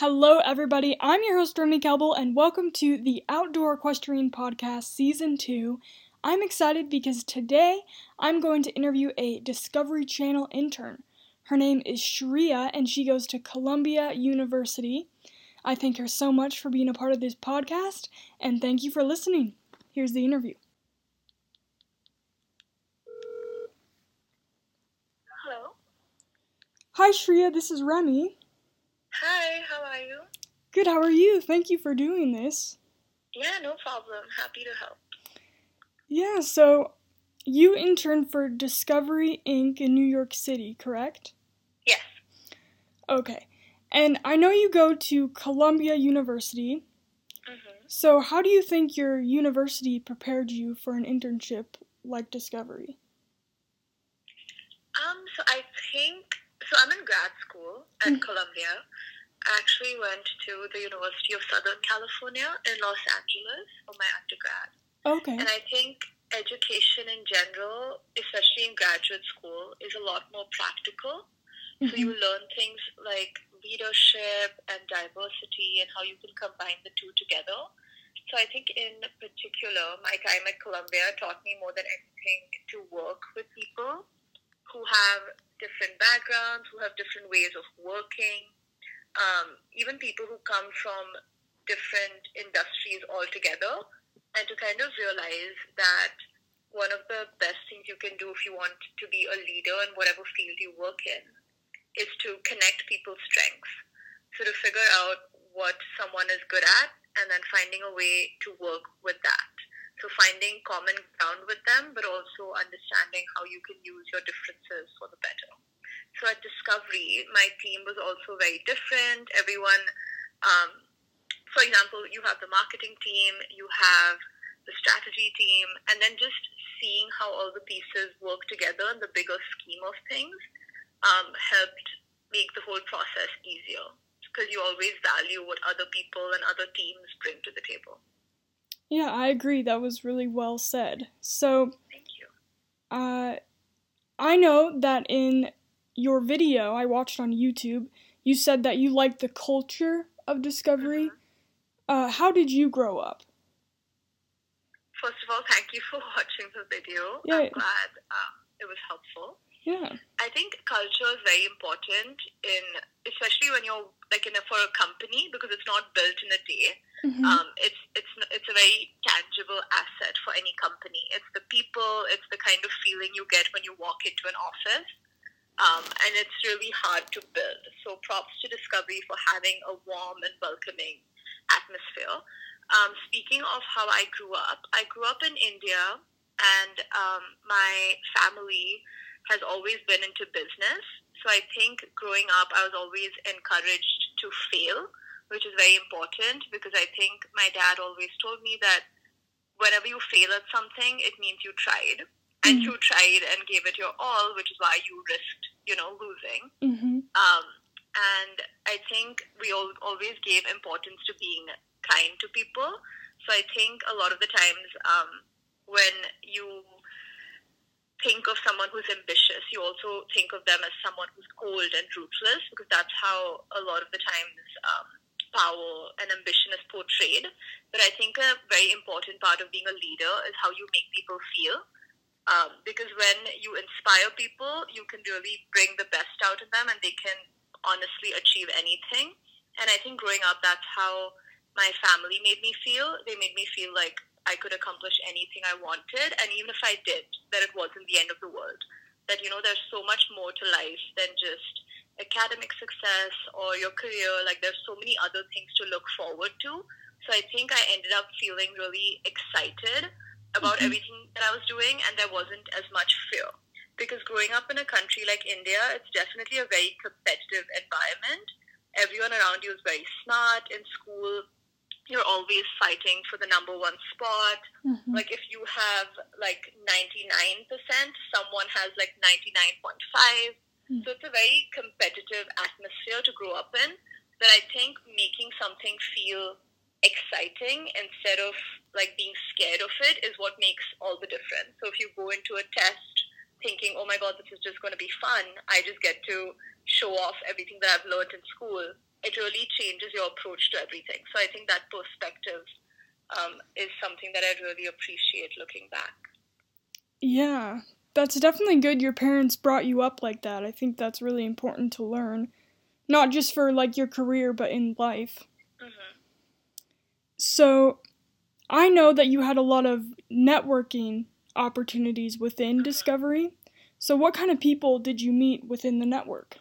Hello, everybody. I'm your host, Remy Kelbel, and welcome to the Outdoor Equestrian Podcast Season 2. I'm excited because today I'm going to interview a Discovery Channel intern. Her name is Shreya, and she goes to Columbia University. I thank her so much for being a part of this podcast, and thank you for listening. Here's the interview. Hello. Hi, Shreya. This is Remy. Hi, how are you? Good, how are you? Thank you for doing this. Yeah, no problem. Happy to help. Yeah, so you interned for Discovery Inc. in New York City, correct? Yes. Okay. And I know you go to Columbia University. Mm-hmm. So how do you think your university prepared you for an internship like Discovery? So I'm in grad school at Columbia. I actually went to the University of Southern California in Los Angeles for my undergrad. Okay. And I think education in general, especially in graduate school, is a lot more practical. So you learn things like leadership and diversity and how you can combine the two together. So I think in particular, my time at Columbia taught me more than anything to work with people who have different backgrounds, who have different ways of working, even people who come from different industries altogether, and to kind of realize that one of the best things you can do if you want to be a leader in whatever field you work in is to connect people's strengths. So to figure out what someone is good at and then finding a way to work with that. So finding common ground with them, but also understanding how you can use your differences for the better. So at Discovery, my team was also very different. Everyone, for example, you have the marketing team, you have the strategy team, and then just seeing how all the pieces work together in the bigger scheme of things helped make the whole process easier, because you always value what other people and other teams bring to the table. Yeah, I agree. That was really well said. So, Thank you. I know that in your video I watched on YouTube, you said that you liked the culture of Discovery. How did you grow up? First of all, thank you for watching the video. Yeah. I'm glad it was helpful. Yeah. I think culture is very important especially when you're for a company, because it's not built in a day. It's a very tangible asset for any company. It's the people, it's the kind of feeling you get when you walk into an office, and it's really hard to build. So props to Discovery for having a warm and welcoming atmosphere. Speaking of how I grew up in India, and my family has always been into business. So I think growing up, I was always encouraged to fail, which is very important, because I think my dad always told me that whenever you fail at something, it means you tried. And you tried and gave it your all, which is why you risked, losing. And I think we always gave importance to being kind to people. So I think a lot of the times when you think of someone who's ambitious, you also think of them as someone who's cold and ruthless, because that's how a lot of the times power and ambition is portrayed. But I think a very important part of being a leader is how you make people feel. Because when you inspire people, you can really bring the best out of them, and they can honestly achieve anything. And I think growing up, that's how my family made me feel. They made me feel like I could accomplish anything I wanted, and even if I did, that it wasn't the end of the world. That, there's so much more to life than just academic success or your career. Like, there's so many other things to look forward to. So I think I ended up feeling really excited about everything that I was doing, and there wasn't as much fear. Because growing up in a country like India, it's definitely a very competitive environment. Everyone around you is very smart. In school, you're always fighting for the number one spot. Like, if you have 99%, someone has 99.5. So it's a very competitive atmosphere to grow up in, that I think making something feel exciting instead of being scared of it is what makes all the difference. So if you go into a test thinking, oh my God, this is just going to be fun, I just get to show off everything that I've learned in school, it really changes your approach to everything. So I think that perspective is something that I really appreciate looking back. Yeah, that's definitely good your parents brought you up like that. I think that's really important to learn. Not just for, like, your career, but in life. Mm-hmm. So, I know that you had a lot of networking opportunities within Discovery. So what kind of people did you meet within the network?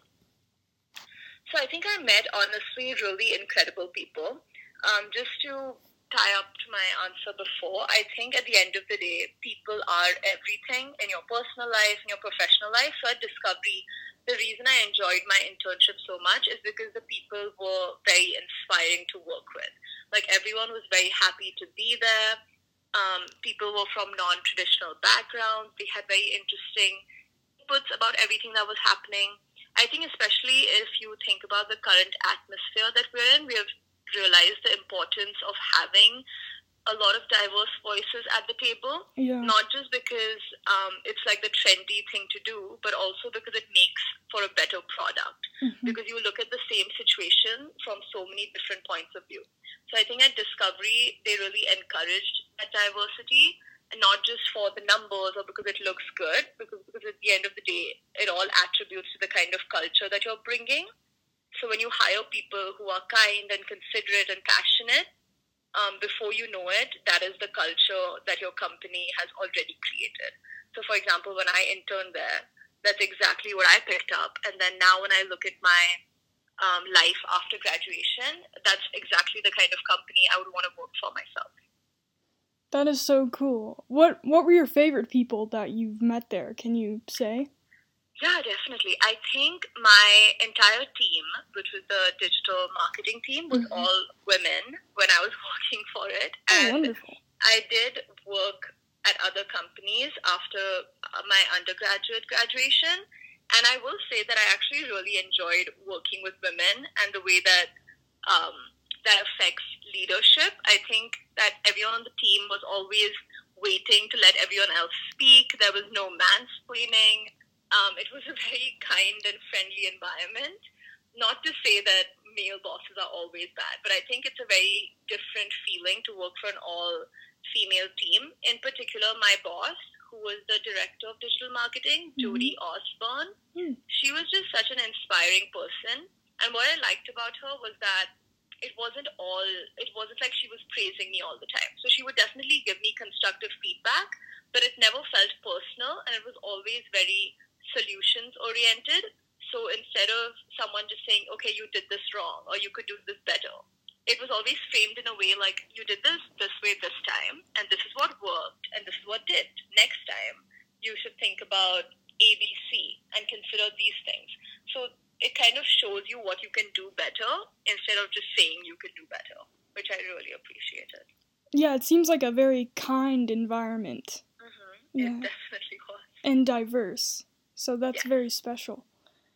So I think I met, honestly, really incredible people. Just to tie up to my answer before, I think at the end of the day, people are everything in your personal life, in your professional life. So at Discovery, the reason I enjoyed my internship so much is because the people were very inspiring to work with. Like, everyone was very happy to be there. People were from non-traditional backgrounds. They had very interesting inputs about everything that was happening. I think especially if you think about the current atmosphere that we're in, we have realized the importance of having a lot of diverse voices at the table. Yeah. Not just because it's like the trendy thing to do, but also because it makes for a better product. Mm-hmm. Because you look at the same situation from so many different points of view. So I think at Discovery, they really encouraged that diversity, and not just for the numbers or because it looks good, because at the end of the day, it all attributes to the kind of culture that you're bringing. So when you hire people who are kind and considerate and passionate, before you know it, that is the culture that your company has already created. So for example, when I interned there, that's exactly what I picked up. And then now when I look at my life after graduation, that's exactly the kind of company I would want to work for myself. That is so cool. What were your favorite people that you've met there? Can you say? Yeah, definitely. I think my entire team, which was the digital marketing team, was all women when I was working for it. Oh, wonderful. I did work at other companies after my undergraduate graduation. And I will say that I actually really enjoyed working with women and the way that that affects leadership. I think that everyone on the team was always waiting to let everyone else speak. There was no mansplaining. It was a very kind and friendly environment. Not to say that male bosses are always bad, but I think it's a very different feeling to work for an all-female team. In particular, my boss, who was the director of digital marketing, Jodie Osborne, she was just such an inspiring person. And what I liked about her was that it wasn't like she was praising me all the time. So she would definitely give me constructive feedback, but it never felt personal, and it was always very solutions oriented. So instead of someone just saying, okay, you did this wrong, or you could do this better, it was always framed in a way like, you did this way this time, and this is what worked, and this is what didn't. Next time, you should think about ABC and consider these things. So it kind of shows you what you can do better instead of just saying you can do better, which I really appreciated. Yeah, it seems like a very kind environment. Yeah. It definitely was. And diverse. So that's very special.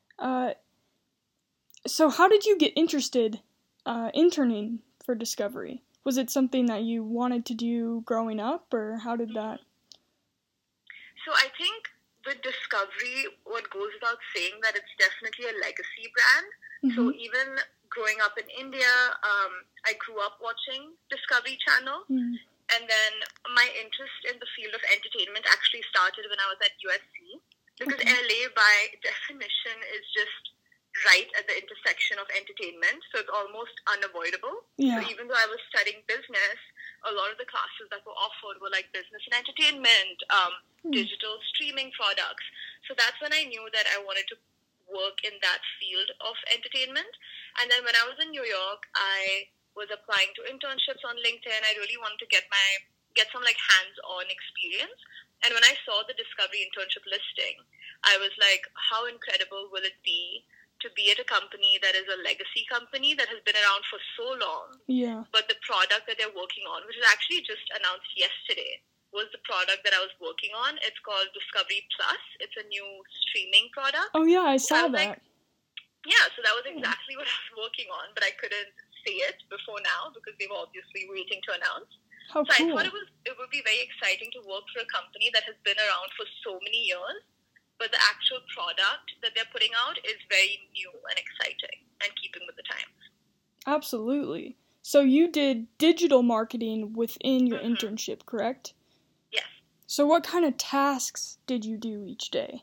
So how did you get interested interning for Discovery? Was it something that you wanted to do growing up, or how did that? So I think with Discovery, what goes without saying that it's definitely a legacy brand. So even growing up in India, I grew up watching Discovery Channel. And then my interest in the field of entertainment actually started when I was at USC. Because LA, by definition, is just right at the intersection of entertainment. So it's almost unavoidable. Yeah. So even though I was studying business, a lot of the classes that were offered were like business and entertainment, digital streaming products. So that's when I knew that I wanted to work in that field of entertainment. And then when I was in New York, I was applying to internships on LinkedIn. I really wanted to get some like hands-on experience. And when I saw the Discovery internship listing, I was like, how incredible will it be to be at a company that is a legacy company that has been around for so long. Yeah. But the product that they're working on, which is actually just announced yesterday, was the product that I was working on. It's called Discovery Plus. It's a new streaming product. Oh, yeah, I saw that. Like, yeah, so that was exactly what I was working on, but I couldn't say it before now because they were obviously waiting to announce. How so cool. I thought it would be very exciting to work for a company that has been around for so many years, but the actual product that they're putting out is very new and exciting and keeping with the times. Absolutely. So you did digital marketing within your internship, correct? Yes. So what kind of tasks did you do each day?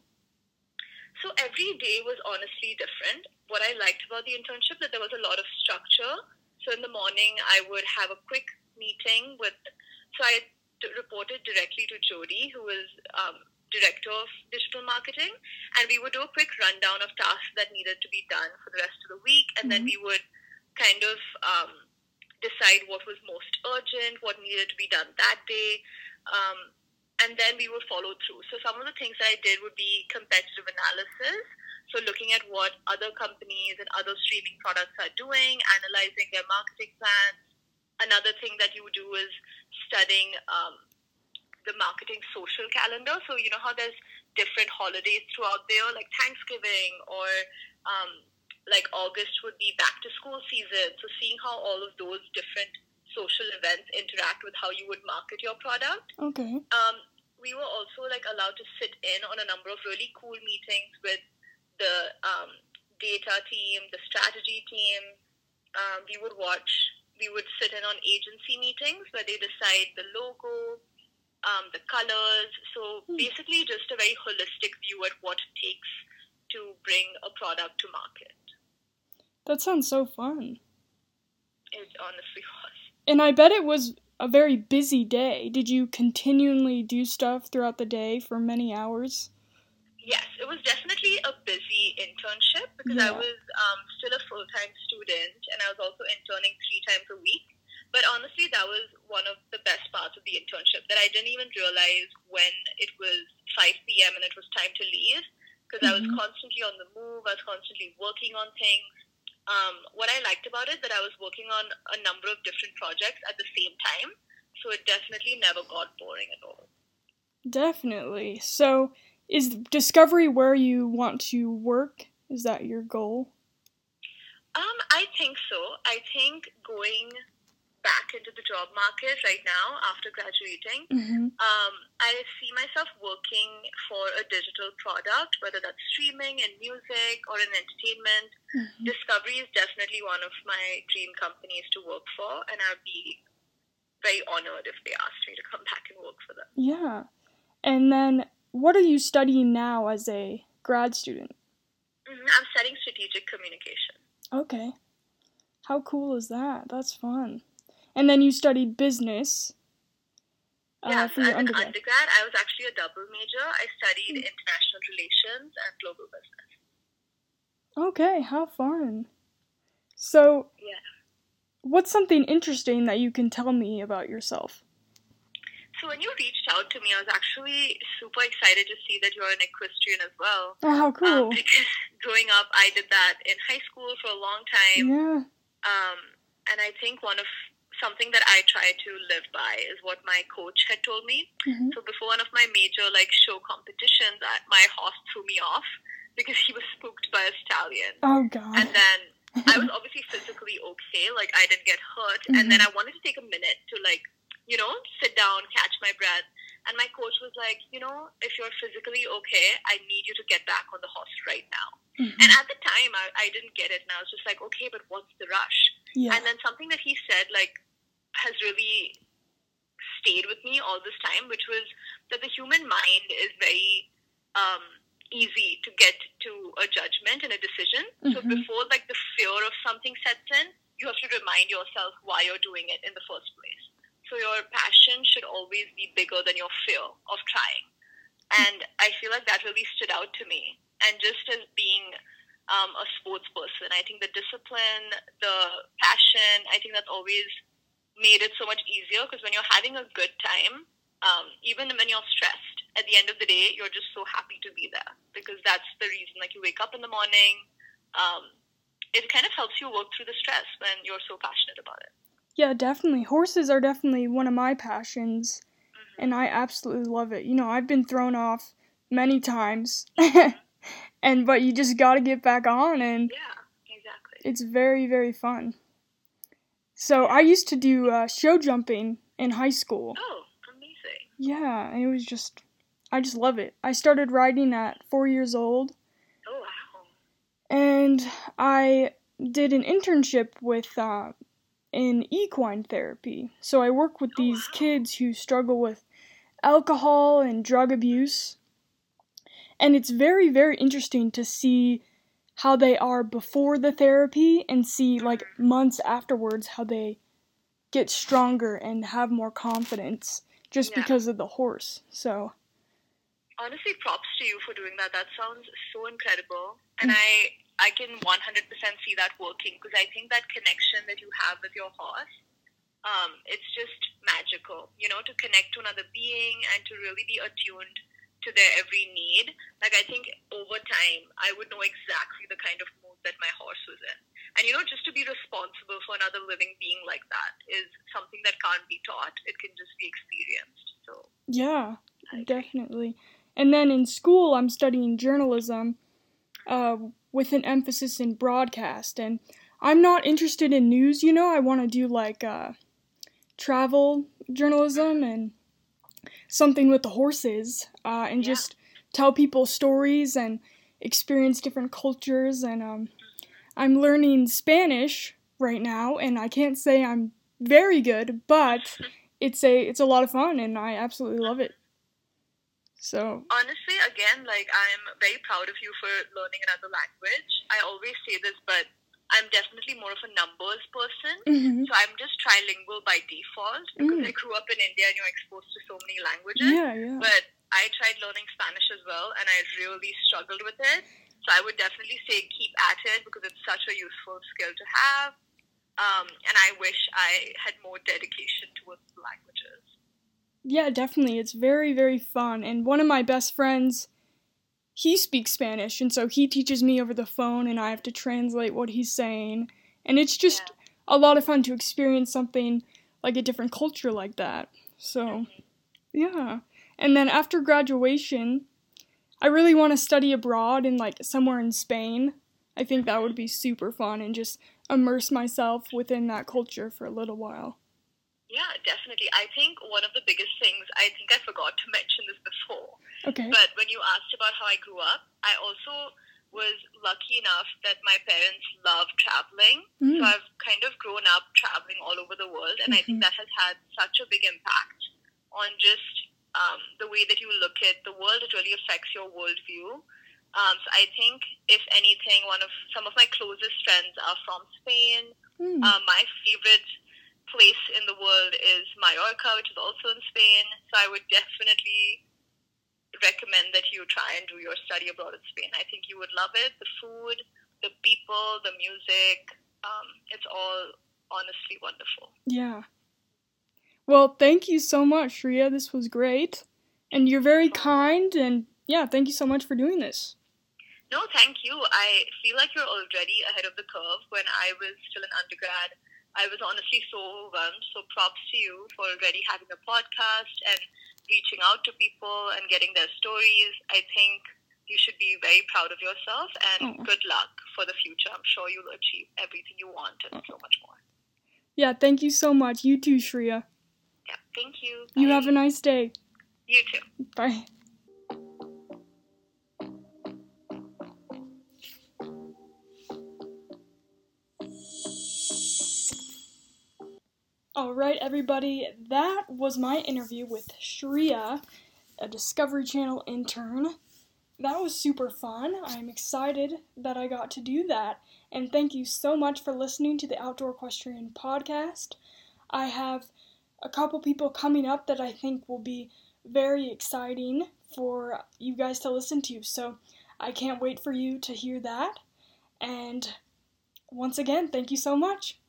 So every day was honestly different. What I liked about the internship that there was a lot of structure. So in the morning, I would have a quick meeting so I reported directly to Jody, who was director of digital marketing, and we would do a quick rundown of tasks that needed to be done for the rest of the week, and then we would kind of decide what was most urgent, what needed to be done that day, and then we would follow through. So some of the things I did would be competitive analysis, so looking at what other companies and other streaming products are doing, analyzing their marketing plans. Another thing that you do is studying the marketing social calendar. So you know how there's different holidays throughout the year, like Thanksgiving, or like August would be back to school season. So seeing how all of those different social events interact with how you would market your product. Okay. We were also like allowed to sit in on a number of really cool meetings with the data team, the strategy team. We would sit in on agency meetings where they decide the logo, the colors. So basically just a very holistic view at what it takes to bring a product to market. That sounds so fun. It honestly was. And I bet it was a very busy day. Did you continually do stuff throughout the day for many hours? Yes, it was definitely a busy internship because I was still a full-time student, and I was also interning 3 times a week. But honestly, that was one of the best parts of the internship, that I didn't even realize when it was 5 p.m. and it was time to leave, because I was constantly on the move, I was constantly working on things. What I liked about it, that I was working on a number of different projects at the same time, so it definitely never got boring at all. Definitely. So, is Discovery where you want to work? Is that your goal? I think so. I think going back into the job market right now after graduating, I see myself working for a digital product, whether that's streaming and music or in entertainment. Discovery is definitely one of my dream companies to work for, and I'd be very honored if they asked me to come back and work for them. Yeah. And then, what are you studying now as a grad student? I'm studying strategic communication. Okay. How cool is that? That's fun. And then you studied business for your undergrad. An undergrad, I was actually a double major. I studied international relations and global business. Okay, how fun. So, what's something interesting that you can tell me about yourself? So when you reached out to me, I was actually super excited to see that you're an equestrian as well. Oh, how cool. Because growing up, I did that in high school for a long time. Yeah. And I think something that I try to live by is what my coach had told me. So before one of my major show competitions, my horse threw me off because he was spooked by a stallion. Oh, God. And then I was obviously physically okay, I didn't get hurt. And then I wanted to take a minute to sit down, catch my breath. And my coach was like, if you're physically okay, I need you to get back on the horse right now. And at the time, I didn't get it. And I was just like, okay, but what's the rush? Yeah. And then something that he said, has really stayed with me all this time, which was that the human mind is very easy to get to a judgment and a decision. So before, the fear of something sets in, you have to remind yourself why you're doing it in the first place. So your passion should always be bigger than your fear of trying. And I feel like that really stood out to me. And just as being a sports person, I think the discipline, the passion, I think that's always made it so much easier, because when you're having a good time, even when you're stressed, at the end of the day, you're just so happy to be there, because that's the reason. You wake up in the morning, it kind of helps you work through the stress when you're so passionate about it. Yeah, definitely. Horses are definitely one of my passions, and I absolutely love it. I've been thrown off many times, but you just gotta get back on, and yeah, exactly. It's very, very fun. So I used to do show jumping in high school. Oh, amazing. Yeah, and I just love it. I started riding at 4 years old. Oh, wow. And I did an internship with in equine therapy. So I work with these kids who struggle with alcohol and drug abuse. And it's very, very interesting to see how they are before the therapy and see, like, months afterwards how they get stronger and have more confidence just because of the horse. So honestly, props to you for doing that. That sounds so incredible. And I can 100% see that working, because I think that connection that you have with your horse, it's just magical, you know, to connect to another being and to really be attuned to their every need. Like, I think over time, I would know exactly the kind of mood that my horse was in. And, you know, just to be responsible for another living being like that is something that can't be taught. It can just be experienced. So yeah, definitely. And then in school, I'm studying journalism with an emphasis in broadcast. And I'm not interested in news, you know. I want to do, like, travel journalism and something with the horses, and just tell people stories and experience different cultures. And I'm learning Spanish right now, and I can't say I'm very good, but it's a lot of fun, and I absolutely love it. So honestly, again, like, I'm very proud of you for learning another language. I always say this, but I'm definitely more of a numbers person. So I'm just trilingual by default, because I grew up in India and you're exposed to so many languages. Yeah. But I tried learning Spanish as well, and I really struggled with it. So I would definitely say keep at it, because it's such a useful skill to have. And I wish I had more dedication towards the languages. Yeah, definitely. It's very, very fun. And one of my best friends, he speaks Spanish, and so he teaches me over the phone, and I have to translate what he's saying. And it's just a lot of fun to experience something like a different culture like that. So, yeah. And then after graduation, I really want to study abroad in, like, somewhere in Spain. I think that would be super fun, and just immerse myself within that culture for a little while. Yeah, definitely. I think one of the biggest things, I think I forgot to mention this before, Okay. but when you asked about how I grew up, I also was lucky enough that my parents love traveling. So I've kind of grown up traveling all over the world, and I think that has had such a big impact on just the way that you look at the world. It really affects your worldview. So I think, if anything, some of my closest friends are from Spain. My favorite place in the world is Mallorca, which is also in Spain. So I would definitely recommend that you try and do your study abroad in Spain. I think you would love it. The food, the people, the music, it's all honestly wonderful. Yeah. Well, thank you so much, Shreya. This was great. And you're very kind, and yeah, thank you so much for doing this. No, thank you. I feel like you're already ahead of the curve. When I was still an undergrad, I was honestly so overwhelmed. So props to you for already having a podcast and reaching out to people and getting their stories. I think you should be very proud of yourself, and good luck for the future. I'm sure you'll achieve everything you want and so much more. Yeah, thank you so much. You too, Shreya. Yeah, thank you. Bye. You have a nice day. You too. Bye. Alright, everybody, that was my interview with Shreya, a Discovery Channel intern. That was super fun. I'm excited that I got to do that. And thank you so much for listening to the Outdoor Equestrian podcast. I have a couple people coming up that I think will be very exciting for you guys to listen to. So I can't wait for you to hear that. And once again, thank you so much.